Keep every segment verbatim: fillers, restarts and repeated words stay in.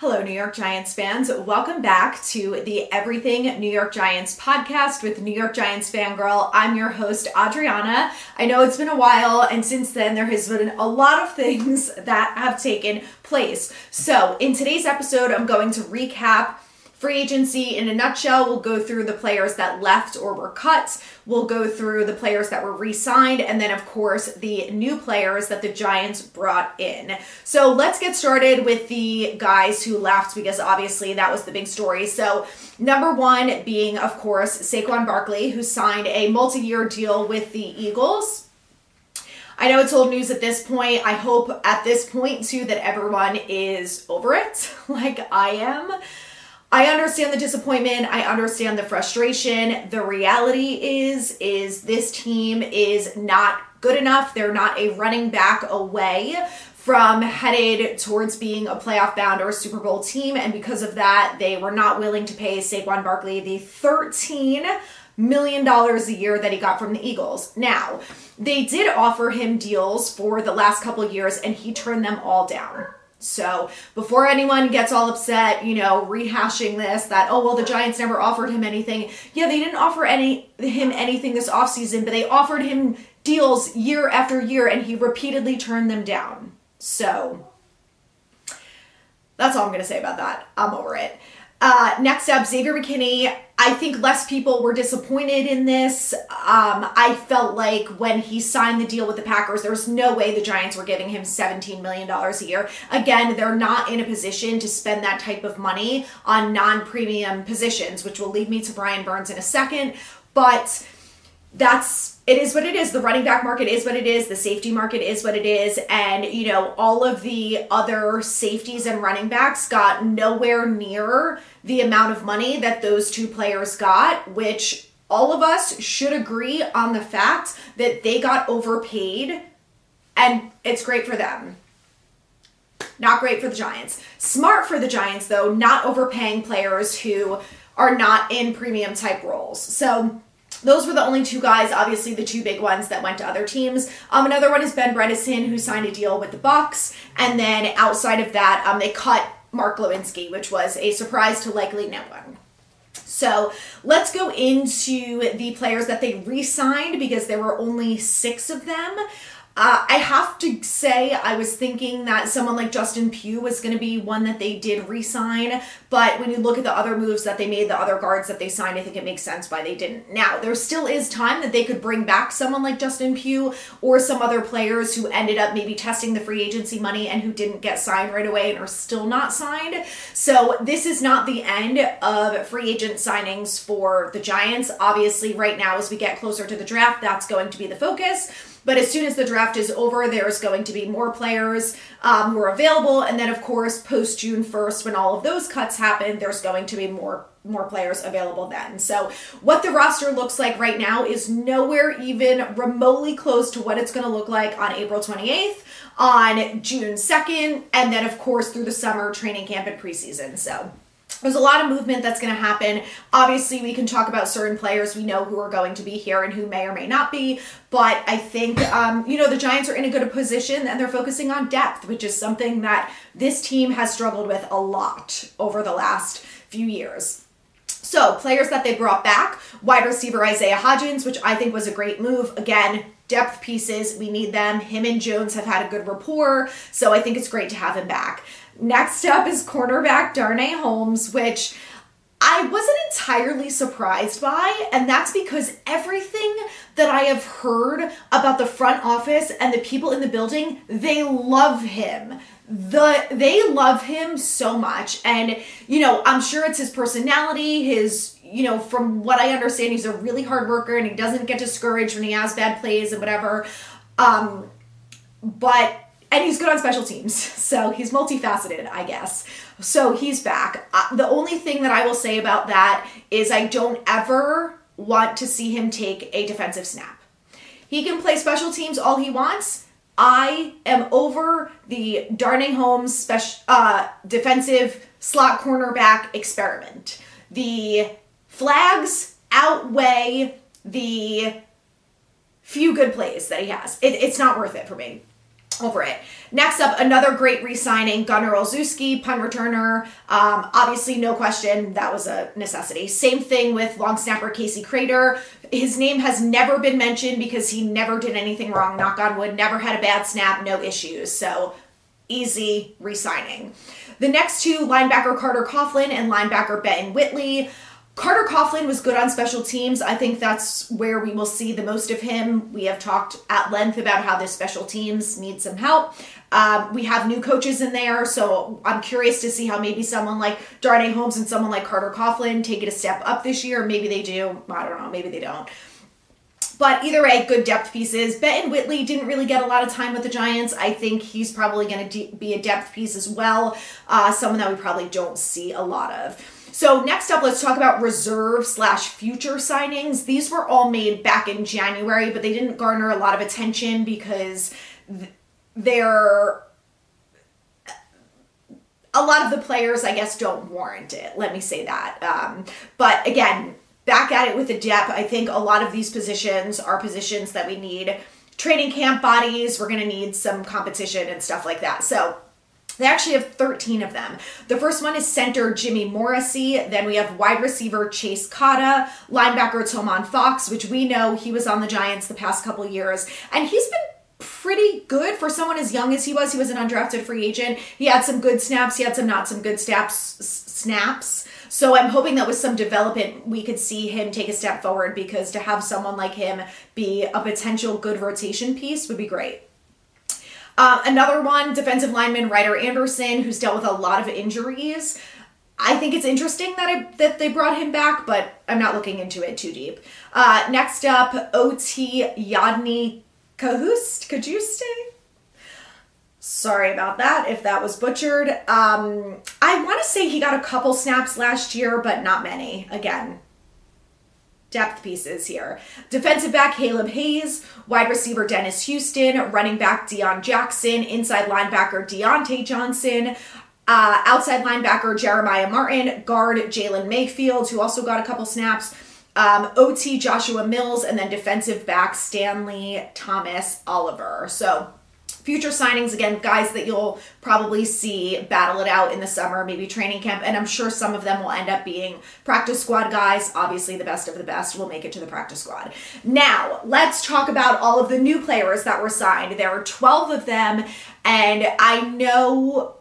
Hello, New York Giants fans. Welcome back to the Everything New York Giants podcast with New York Giants Fangirl. I'm your host, Adriana. I know it's been a while, and since then there has been a lot of things that have taken place. So in today's episode, I'm going to recap free agency in a nutshell. We'll go through the players that left or were cut. We'll go through the players that were re-signed, and then of course the new players that the Giants brought in. So let's get started with the guys who left, because obviously that was the big story. So number one being, of course, Saquon Barkley, who signed a multi-year deal with the Eagles. I know it's old news at this point. I hope at this point too that everyone is over it, like I am. I understand the disappointment. I understand the frustration. The reality is, is this team is not good enough. They're not a running back away from headed towards being a playoff bound or a Super Bowl team. And because of that, they were not willing to pay Saquon Barkley the thirteen million dollars a year that he got from the Eagles. Now, they did offer him deals for the last couple of years, and he turned them all down. So before anyone gets all upset, you know, rehashing this, that, oh, well, the Giants never offered him anything. Yeah, they didn't offer any him anything this offseason, but they offered him deals year after year, and he repeatedly turned them down. So that's all I'm going to say about that. I'm over it. Uh, next up, Xavier McKinney. I think less people were disappointed in this. Um, I felt like when he signed the deal with the Packers, there was no way the Giants were giving him seventeen million dollars a year. Again, they're not in a position to spend that type of money on non-premium positions, which will lead me to Brian Burns in a second. But that's, it is what it is. The running back market is what it is. The safety market is what it is. And, you know, all of the other safeties and running backs got nowhere near the amount of money that those two players got, which all of us should agree on the fact that they got overpaid, and it's great for them. Not great for the Giants. Smart for the Giants, though, not overpaying players who are not in premium type roles. So those were the only two guys, obviously the two big ones that went to other teams. Um, another one is Ben Bredeson, who signed a deal with the Bucs. And then outside of that, um, they cut Mark Lewinsky, which was a surprise to likely no one. So let's go into the players that they re-signed, because there were only six of them. Uh, I have to say, I was thinking that someone like Justin Pugh was going to be one that they did re-sign, but when you look at the other moves that they made, the other guards that they signed, I think it makes sense why they didn't. Now, there still is time that they could bring back someone like Justin Pugh or some other players who ended up maybe testing the free agency money and who didn't get signed right away and are still not signed. So this is not the end of free agent signings for the Giants. Obviously, right now, as we get closer to the draft, that's going to be the focus. But as soon as the draft is over, there's going to be more players um, who are available. And then, of course, post June first, when all of those cuts happen, there's going to be more, more players available then. So what the roster looks like right now is nowhere even remotely close to what it's going to look like on April twenty-eighth, on June second, and then, of course, through the summer training camp and preseason. So there's a lot of movement that's going to happen. Obviously, we can talk about certain players we know who are going to be here and who may or may not be. But I think, um, you know, the Giants are in a good position, and they're focusing on depth, which is something that this team has struggled with a lot over the last few years. So players that they brought back, wide receiver Isaiah Hodgins, which I think was a great move. Again, depth pieces, we need them. Him and Jones have had a good rapport, so I think it's great to have him back. Next up is cornerback Darnay Holmes, which I wasn't entirely surprised by, and that's because everything that I have heard about the front office and the people in the building, they love him. The they love him so much, and you know, I'm sure it's his personality, his, you know, from what I understand, he's a really hard worker and he doesn't get discouraged when he has bad plays and whatever. Um, but And he's good on special teams, so he's multifaceted, I guess. So he's back. Uh, the only thing that I will say about that is I don't ever want to see him take a defensive snap. He can play special teams all he wants. I am over the Darnay Holmes special, uh, defensive slot cornerback experiment. The flags outweigh the few good plays that he has. It, it's not worth it for me. Over it. Next up, another great re-signing, Gunnar Olszewski, punt returner. Um, obviously, no question, that was a necessity. Same thing with long snapper Casey Crater. His name has never been mentioned because he never did anything wrong, knock on wood, never had a bad snap, no issues. So, easy re-signing. The next two, linebacker Carter Coughlin and linebacker Benton Whitley. Carter Coughlin was good on special teams. I think that's where we will see the most of him. We have talked at length about how this special teams needs some help. Um, we have new coaches in there, so I'm curious to see how maybe someone like Darnay Holmes and someone like Carter Coughlin take it a step up this year. Maybe they do. I don't know. Maybe they don't. But either way, good depth pieces. Benton Whitley didn't really get a lot of time with the Giants. I think he's probably going to de- be a depth piece as well. Uh, someone that we probably don't see a lot of. So next up, let's talk about reserve slash future signings. These were all made back in January, but they didn't garner a lot of attention because they're... A lot of the players, I guess, don't warrant it. Let me say that. Um, but again, back at it with the depth, I think a lot of these positions are positions that we need training camp bodies. We're going to need some competition and stuff like that. So they actually have thirteen of them. The first one is center Jimmy Morrissey. Then we have wide receiver Chase Cotta, linebacker Tomon Fox, which we know he was on the Giants the past couple of years. And he's been pretty good for someone as young as he was. He was an undrafted free agent. He had some good snaps. He had some not some good snaps. snaps. So I'm hoping that with some development, we could see him take a step forward, because to have someone like him be a potential good rotation piece would be great. Uh, another one, defensive lineman Ryder Anderson, who's dealt with a lot of injuries. I think it's interesting that I, that they brought him back, but I'm not looking into it too deep. Uh, next up, O T Yadni Kahust, Kajuste? Sorry about that if that was butchered. Um, I want to say he got a couple snaps last year, but not many. Again, depth pieces here. Defensive back Caleb Hayes, wide receiver Dennis Houston, running back Deion Jackson, inside linebacker Deontay Johnson, uh, outside linebacker Jeremiah Martin, guard Jalen Mayfield, who also got a couple snaps, um, O T Joshua Mills, and then defensive back Stanley Thomas Oliver. So future signings, again, guys that you'll probably see battle it out in the summer, maybe training camp, and I'm sure some of them will end up being practice squad guys. Obviously, the best of the best will make it to the practice squad. Now, let's talk about all of the new players that were signed. There are twelve of them, and I know...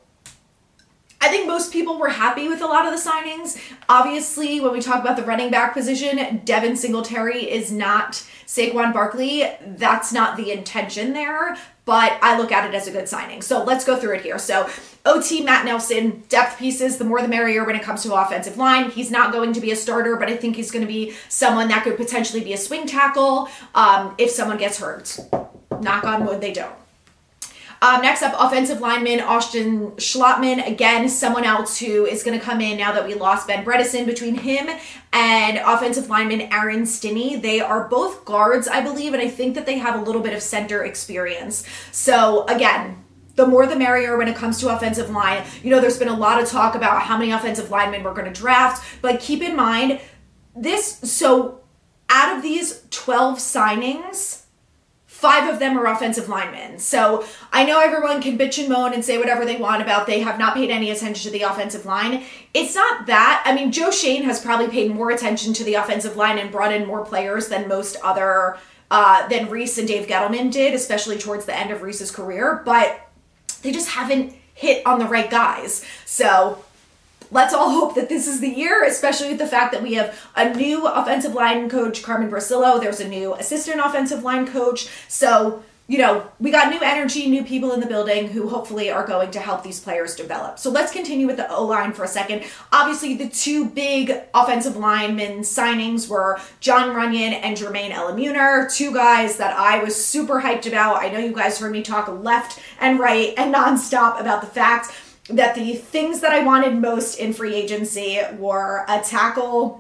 I think most people were happy with a lot of the signings. Obviously, when we talk about the running back position, Devin Singletary is not Saquon Barkley. That's not the intention there, but I look at it as a good signing. So let's go through it here. So O T Matt Nelson, depth pieces, the more the merrier when it comes to offensive line. He's not going to be a starter, but I think he's going to be someone that could potentially be a swing tackle um, if someone gets hurt. Knock on wood, they don't. Um, next up, offensive lineman Austin Schlottman. Again, someone else who is going to come in now that we lost Ben Bredesen. Between him and offensive lineman Aaron Stinney, they are both guards, I believe, and I think that they have a little bit of center experience. So again, the more the merrier when it comes to offensive line. You know, there's been a lot of talk about how many offensive linemen we're going to draft, but keep in mind this. So out of these twelve signings, five of them are offensive linemen. So I know everyone can bitch and moan and say whatever they want about they have not paid any attention to the offensive line. It's not that. I mean, Joe Schoen has probably paid more attention to the offensive line and brought in more players than most other, uh, than Reese and Dave Gettleman did, especially towards the end of Reese's career. But they just haven't hit on the right guys. So let's all hope that this is the year, especially with the fact that we have a new offensive line coach, Carmen Brasillo. There's a new assistant offensive line coach. So, you know, we got new energy, new people in the building who hopefully are going to help these players develop. So let's continue with the O-line for a second. Obviously, the two big offensive lineman signings were John Runyon and Jermaine Elamuner, two guys that I was super hyped about. I know you guys heard me talk left and right and nonstop about the fact that the things that I wanted most in free agency were a tackle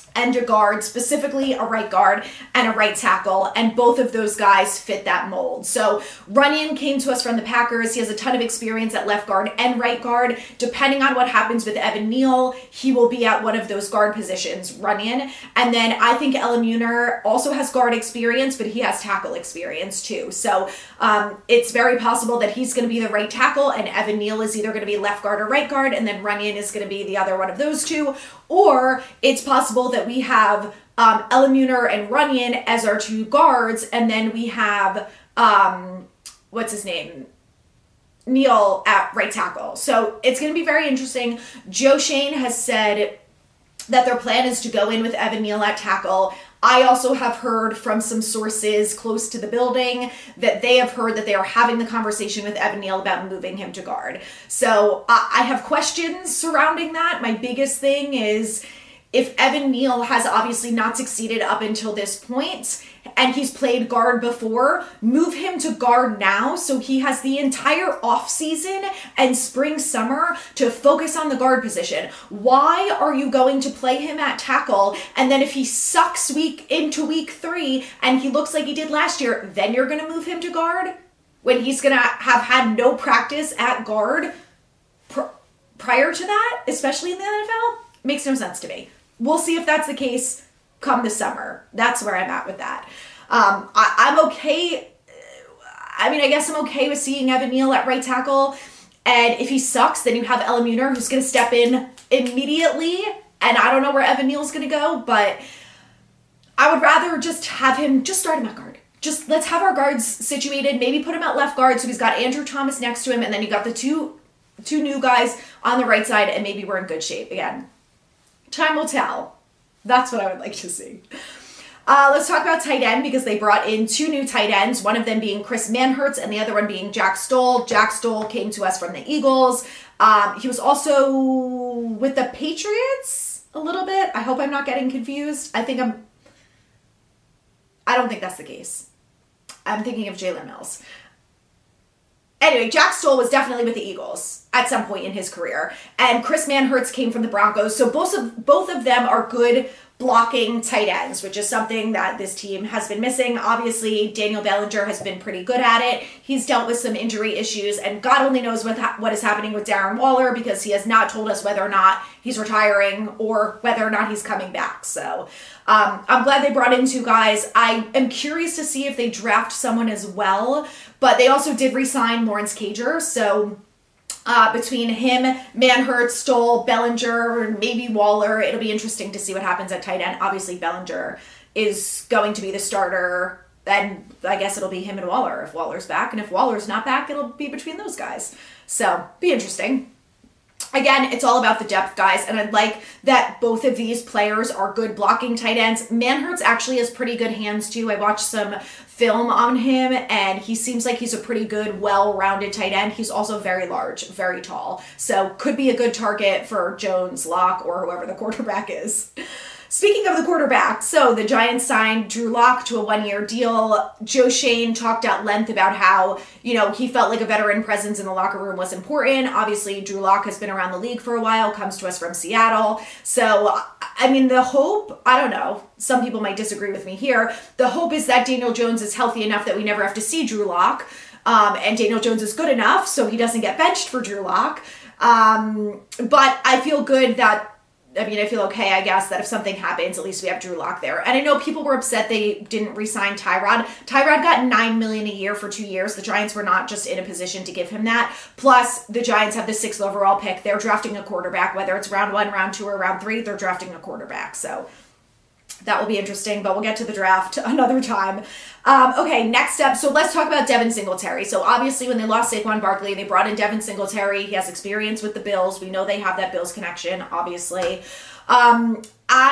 and a guard, specifically a right guard and a right tackle, and both of those guys fit that mold. So Runyan came to us from the Packers. He has a ton of experience at left guard and right guard. Depending on what happens with Evan Neal, he will be at one of those guard positions, Runyan. And then I think Elamuna also has guard experience, but he has tackle experience too. So um, it's very possible that he's going to be the right tackle, and Evan Neal is either going to be left guard or right guard, and then Runyan is going to be the other one of those two. Or it's possible that we have um, Elamuna and Runyan as our two guards, and then we have, um, what's his name? Neal at right tackle. So it's going to be very interesting. Joe Schoen has said that their plan is to go in with Evan Neal at tackle. I also have heard from some sources close to the building that they have heard that they are having the conversation with Evan Neal about moving him to guard. So I, I have questions surrounding that. My biggest thing is, if Evan Neal has obviously not succeeded up until this point, and he's played guard before, move him to guard now so he has the entire offseason and spring summer to focus on the guard position. Why are you going to play him at tackle, and then if he sucks week into week three and he looks like he did last year, then you're going to move him to guard when he's going to have had no practice at guard pr- prior to that, especially in the N F L? Makes no sense to me. We'll see if that's the case come the summer. That's where I'm at with that. Um, I, I'm okay. I mean, I guess I'm okay with seeing Evan Neal at right tackle. And if he sucks, then you have Elamuna, who's going to step in immediately. And I don't know where Evan Neal's going to go, but I would rather just have him, just start him at guard. Just let's have our guards situated. Maybe put him at left guard so he's got Andrew Thomas next to him. And then you got the two, two new guys on the right side, and maybe we're in good shape again. Time will tell. That's what I would like to see. Uh, let's talk about tight end, because they brought in two new tight ends, one of them being Chris Manhertz and the other one being Jack Stoll. Jack Stoll came to us from the Eagles. Um, he was also with the Patriots a little bit. I hope I'm not getting confused. I think I'm... I don't think that's the case. I'm thinking of Jalen Mills. Anyway, Jack Stoll was definitely with the Eagles at some point in his career. And Chris Manhertz came from the Broncos. So both of both of them are good blocking tight ends, which is something that this team has been missing. Obviously, Daniel Bellinger has been pretty good at it. He's dealt with some injury issues, and God only knows what, ha- what is happening with Darren Waller, because he has not told us whether or not he's retiring or whether or not he's coming back. So um, I'm glad they brought in two guys. I am curious to see if they draft someone as well, but they also did re-sign Lawrence Cager, so... Uh, between him, Manhertz, Stoll, Bellinger, and maybe Waller, it'll be interesting to see what happens at tight end. Obviously, Bellinger is going to be the starter, and I guess it'll be him and Waller if Waller's back. And if Waller's not back, it'll be between those guys. So, be interesting. Again, it's all about the depth, guys, and I'd like that both of these players are good blocking tight ends. Manhertz actually has pretty good hands, too. I watched some film on him, and he seems like he's a pretty good, well-rounded tight end. He's also very large, very tall, so could be a good target for Jones, Locke, or whoever the quarterback is. Speaking of the quarterback, so the Giants signed Drew Lock to a one-year deal. Joe Schoen talked at length about how, you know, he felt like a veteran presence in the locker room was important. Obviously, Drew Lock has been around the league for a while, comes to us from Seattle. So, I mean, the hope, I don't know, some people might disagree with me here. The hope is that Daniel Jones is healthy enough that we never have to see Drew Lock. Um, and Daniel Jones is good enough so he doesn't get benched for Drew Lock. Um, but I feel good that I mean, I feel okay, I guess, that if something happens, at least we have Drew Lock there. And I know people were upset they didn't re-sign Tyrod. Tyrod got nine million dollars a year for two years. The Giants were not just in a position to give him that. Plus, the Giants have the sixth overall pick. They're drafting a quarterback, whether it's round one, round two, or round three, they're drafting a quarterback. So that will be interesting, but we'll get to the draft another time. Um, okay, next up, so let's talk about Devin Singletary. So obviously when they lost Saquon Barkley, they brought in Devin Singletary. He has experience with the Bills. We know they have that Bills connection, obviously. Um,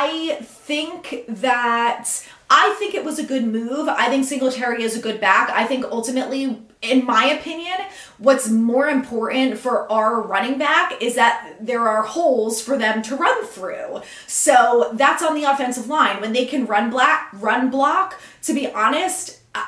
I think that, I think it was a good move. I think Singletary is a good back. I think ultimately, in my opinion, what's more important for our running back is that there are holes for them to run through. So that's on the offensive line. When they can run black, run block, to be honest, uh,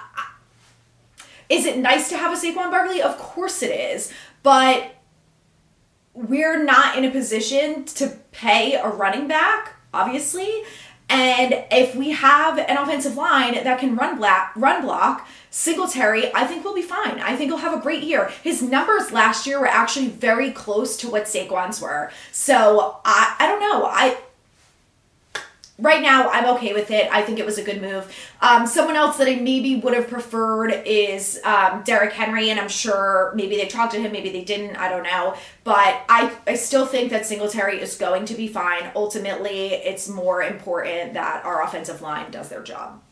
is it nice to have a Saquon Barkley? Of course it is. But we're not in a position to pay a running back, obviously. And if we have an offensive line that can run block, run block, Singletary, I think will be fine. I think he'll have a great year. His numbers last year were actually very close to what Saquon's were. So I, I don't know. I right now I'm okay with it. I think it was a good move. Um, someone else that I maybe would have preferred is um, Derrick Henry, and I'm sure maybe they talked to him, maybe they didn't. I don't know. But I, I still think that Singletary is going to be fine. Ultimately, it's more important that our offensive line does their job.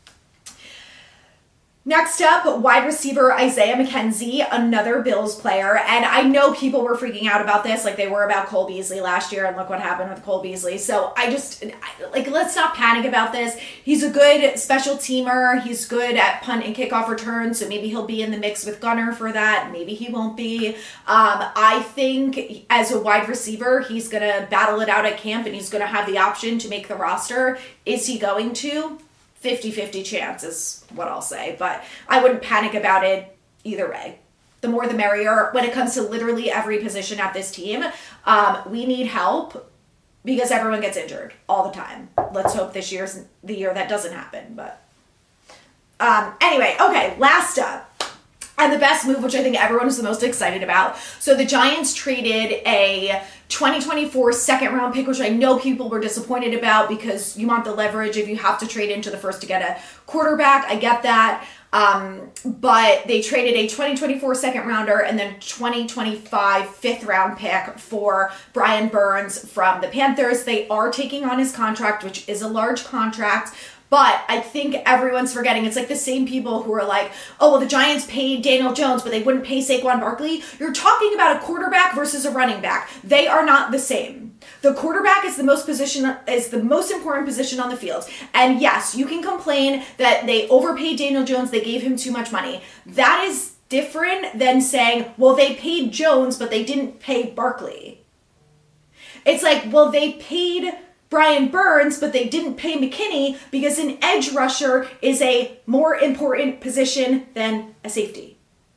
Next up, wide receiver Isaiah McKenzie, another Bills player. And I know people were freaking out about this like they were about Cole Beasley last year, and look what happened with Cole Beasley. So I just, like, let's not panic about this. He's a good special teamer. He's good at punt and kickoff returns, so maybe he'll be in the mix with Gunner for that. Maybe he won't be. Um, I think as a wide receiver, he's going to battle it out at camp, and he's going to have the option to make the roster. Is he going to? fifty-fifty chance is what I'll say, but I wouldn't panic about it either way. The more the merrier. When it comes to literally every position at this team, um, we need help because everyone gets injured all the time. Let's hope this year's the year that doesn't happen, but um, anyway, okay, last up. And the best move, which I think everyone is the most excited about. So the Giants traded a twenty twenty-four second round pick, which I know people were disappointed about because you want the leverage if you have to trade into the first to get a quarterback. I get that. Um, but they traded a twenty twenty-four second rounder and then twenty twenty-five fifth round pick for Brian Burns from the Panthers. They are taking on his contract, which is a large contract. But I think everyone's forgetting. It's like the same people who are like, oh, well, the Giants paid Daniel Jones, but they wouldn't pay Saquon Barkley. You're talking about a quarterback versus a running back. They are not the same. The quarterback is the most position is the most important position on the field. And yes, you can complain that they overpaid Daniel Jones. They gave him too much money. That is different than saying, well, they paid Jones, but they didn't pay Barkley. It's like, well, they paid Brian Burns, but they didn't pay McKinney because an edge rusher is a more important position than a safety.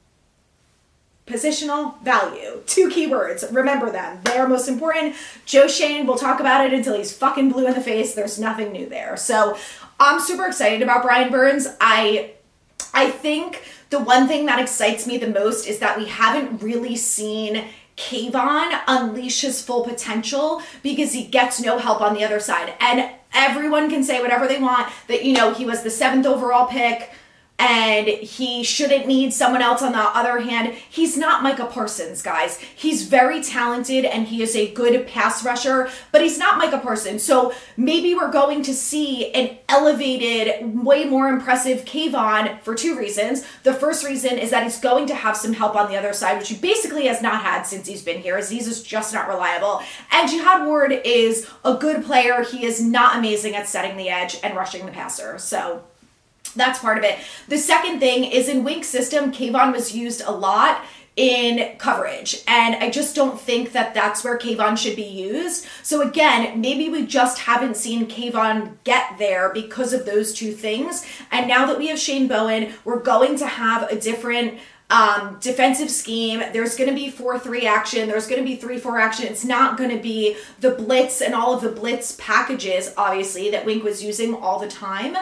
Positional value. Two keywords. Remember them. They are most important. Joe Schoen, we'll talk about it until he's fucking blue in the face. There's nothing new there. So I'm super excited about Brian Burns. I, I think the one thing that excites me the most is that we haven't really seen Kayvon unleash his full potential because he gets no help on the other side. And everyone can say whatever they want that, you know, he was the seventh overall pick and he shouldn't need someone else. On the other hand, he's not Micah Parsons, guys. He's very talented and he is a good pass rusher, but he's not Micah Parsons. So maybe we're going to see an elevated, way more impressive Kayvon for two reasons. The first reason is that he's going to have some help on the other side, which he basically has not had since he's been here. Azeez is just not reliable. And Jihad Ward is a good player. He is not amazing at setting the edge and rushing the passer. So that's part of it. The second thing is in Wink's system, Kayvon was used a lot in coverage. And I just don't think that that's where Kayvon should be used. So again, maybe we just haven't seen Kayvon get there because of those two things. And now that we have Shane Bowen, we're going to have a different Um, defensive scheme. There's going to be four three action. There's going to be three four action. It's not going to be the blitz and all of the blitz packages, obviously, that Wink was using all the time.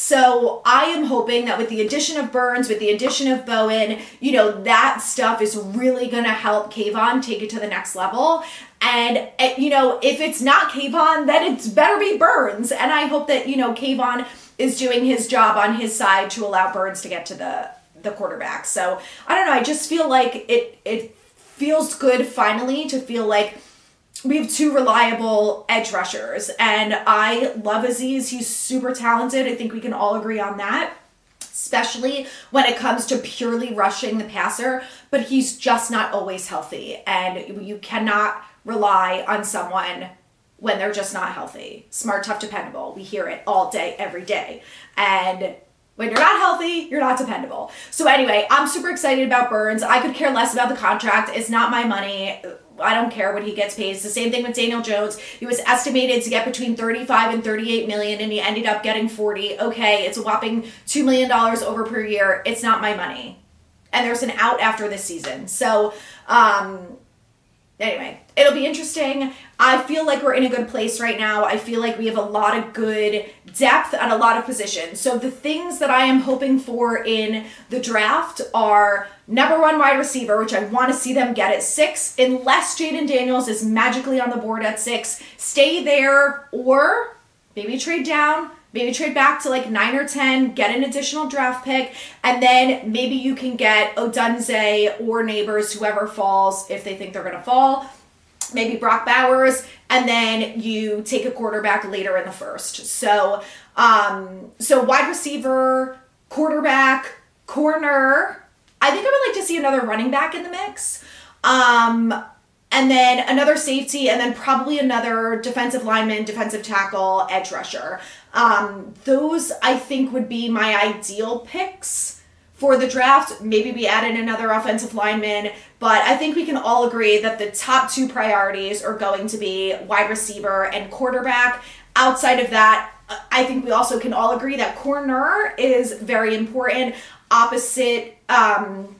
So I am hoping that with the addition of Burns, with the addition of Bowen, you know, that stuff is really going to help Kayvon take it to the next level. And, you know, if it's not Kayvon, then it's better be Burns. And I hope that, you know, Kayvon is doing his job on his side to allow Burns to get to the the quarterback. So I don't know. I just feel like it, it feels good finally to feel like we have two reliable edge rushers, and I love Azeez. He's super talented. I think we can all agree on that, especially when it comes to purely rushing the passer, but he's just not always healthy, and you cannot rely on someone when they're just not healthy. Smart, tough, dependable. We hear it all day, every day. And when you're not healthy, you're not dependable. So anyway, I'm super excited about Burns. I could care less about the contract. It's not my money. I don't care what he gets paid. It's the same thing with Daniel Jones. He was estimated to get between thirty-five and thirty-eight million, and he ended up getting forty. Okay, it's a whopping two million dollars over per year. It's not my money. And there's an out after this season. So, um, anyway, it'll be interesting. I feel like we're in a good place right now. I feel like we have a lot of good depth at a lot of positions. So the things that I am hoping for in the draft are number one wide receiver, which I want to see them get at six, unless Jaden Daniels is magically on the board at six. Stay there, or maybe trade down. Maybe trade back to like nine or ten, get an additional draft pick, and then maybe you can get Odunze or Neighbors, whoever falls, if they think they're going to fall. Maybe Brock Bowers, and then you take a quarterback later in the first. So, um, so wide receiver, quarterback, corner. I think I would like to see another running back in the mix. Um, and then another safety, and then probably another defensive lineman, defensive tackle, edge rusher. Um, those, I think, would be my ideal picks for the draft. Maybe we added another offensive lineman, but I think we can all agree that the top two priorities are going to be wide receiver and quarterback. Outside of that, I think we also can all agree that corner is very important. Opposite um,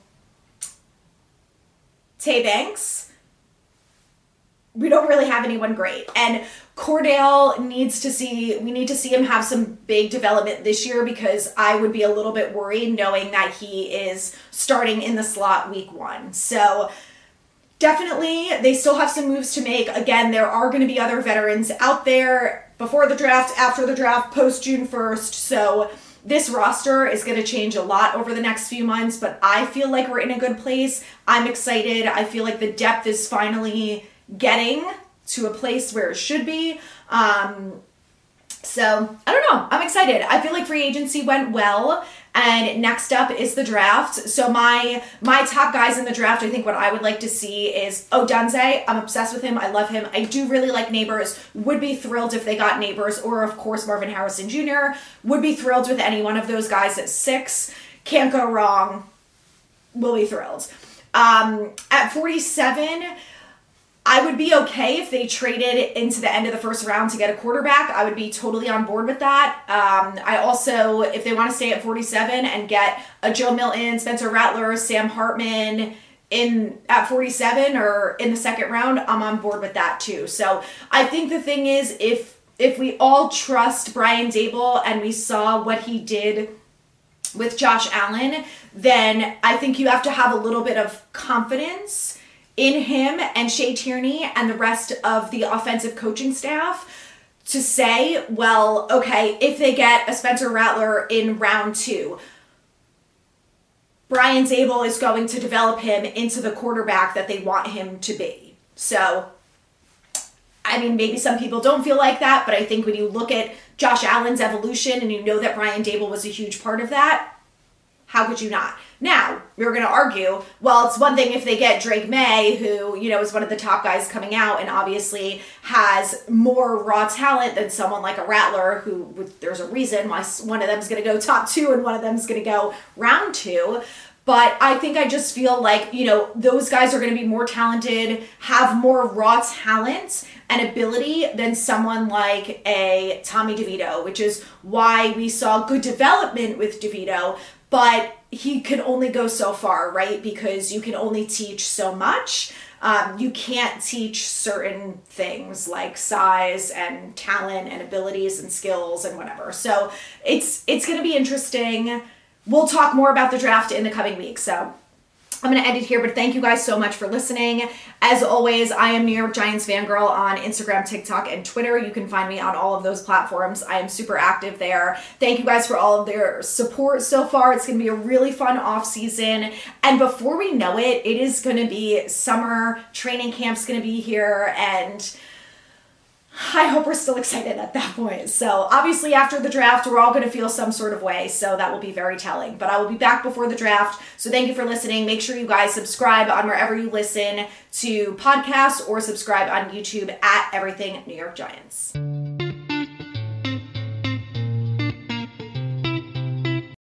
Tay Banks, we don't really have anyone great. And Cordell needs to see, we need to see him have some big development this year, because I would be a little bit worried knowing that he is starting in the slot week one. So definitely they still have some moves to make. Again, there are going to be other veterans out there before the draft, after the draft, post June first. So this roster is going to change a lot over the next few months, but I feel like we're in a good place. I'm excited. I feel like the depth is finally getting to a place where it should be. Um, so I don't know. I'm excited. I feel like free agency went well, and next up is the draft. So my my top guys in the draft, I think what I would like to see is Odunze. I'm obsessed with him. I love him. I do really like Neighbors. Would be thrilled if they got Neighbors, or of course Marvin Harrison Junior Would be thrilled with any one of those guys at six. Can't go wrong. Will be thrilled. Um, at forty-seven, I would be okay if they traded into the end of the first round to get a quarterback. I would be totally on board with that. Um, I also, if they want to stay at forty-seven and get a Joe Milton, Spencer Rattler, Sam Hartman in at forty-seven or in the second round, I'm on board with that too. So I think the thing is, if if we all trust Brian Daboll and we saw what he did with Josh Allen, then I think you have to have a little bit of confidence in him and Shea Tierney and the rest of the offensive coaching staff to say, well, okay, if they get a Spencer Rattler in round two, Brian Daboll is going to develop him into the quarterback that they want him to be. So, I mean, maybe some people don't feel like that, but I think when you look at Josh Allen's evolution and you know that Brian Daboll was a huge part of that, how could you not? Now, you're going to argue, well, it's one thing if they get Drake May, who, you know, is one of the top guys coming out and obviously has more raw talent than someone like a Rattler, who there's a reason why one of them is going to go top two and one of them is going to go round two. But I think I just feel like, you know, those guys are going to be more talented, have more raw talent and ability than someone like a Tommy DeVito, which is why we saw good development with DeVito. But he could only go so far, right? Because you can only teach so much. Um, you can't teach certain things like size and talent and abilities and skills and whatever. So it's it's going to be interesting. We'll talk more about the draft in the coming weeks. So I'm going to end it here, but thank you guys so much for listening. As always, I am New York Giants Fangirl on Instagram, TikTok, and Twitter. You can find me on all of those platforms. I am super active there. Thank you guys for all of their support so far. It's going to be a really fun off season. And before we know it, it is going to be summer. Training camp's going to be here, and I hope we're still excited at that point. So obviously after the draft, we're all going to feel some sort of way. So that will be very telling. But I will be back before the draft. So thank you for listening. Make sure you guys subscribe on wherever you listen to podcasts, or subscribe on YouTube at Everything New York Giants.